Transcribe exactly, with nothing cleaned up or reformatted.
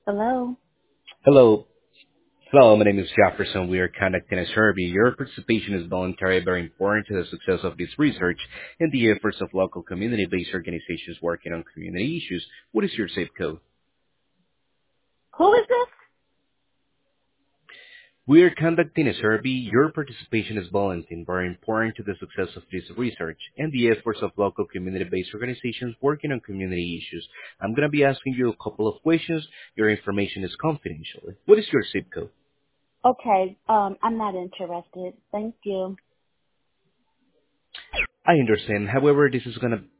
Hello. Hello. Hello, my name is Jefferson. We are conducting a survey. Your participation is voluntary, very important to the success of this research and the efforts of local community-based organizations working on community issues. What is your zip code? Who is this? We are conducting a survey. Your participation is voluntary, very important to the success of this research and the efforts of local community-based organizations working on community issues. I'm going to be asking you a couple of questions. Your information is confidential. What is your zip code? Okay. Um, I'm not interested. Thank you. I understand. However, this is going to